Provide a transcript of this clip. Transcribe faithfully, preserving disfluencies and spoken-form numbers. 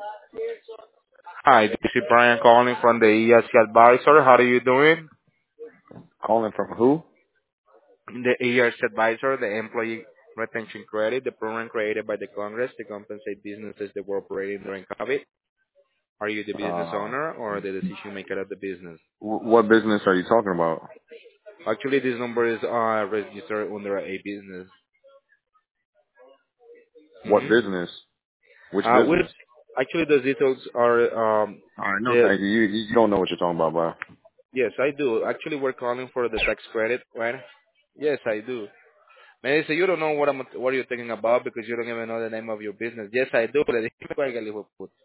Hi, this is Brian calling from the E S C Advisor. How are you doing? Calling from who? The E S C Advisor, the Employee Retention Credit, the program created by the Congress to compensate businesses that were operating during COVID. Are you the business Uh, owner or the decision maker of the business? wh- what business are you talking about? Actually, this number is uh, registered under a business. What hmm business? Which Uh, with business? actually, the details are um, All right, no, the thank you. You, you don't know what you're talking about, bro. yes, I do. Actually, we're calling for the tax credit, right? Yes, I do. Me dice, you don't know what I'm, what you're thinking about because you don't even know the name of your business. Yes, I do. Le dije, "Cuélgale, hijo de puta."